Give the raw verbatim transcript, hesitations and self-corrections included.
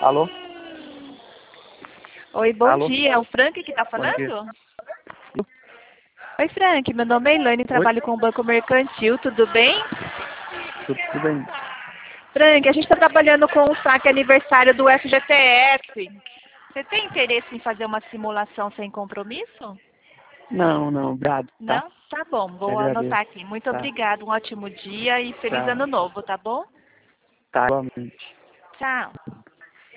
Alô? Oi, bom Alô? dia. É o Frank que está Bom dia. falando? Oi, Frank. Meu nome é Elaine, trabalho com o Banco Mercantil. Tudo bem? Tudo, tudo bem? Frank, a gente está trabalhando com o saque aniversário do F G T S. Você tem interesse em fazer uma simulação sem compromisso? Não, não, obrigado, tá? Não? Tá bom, Te vou agradeço. anotar aqui. Muito Tá, obrigada, um ótimo dia e feliz tchau. ano novo, tá bom? Tá, igualmente. Tchau.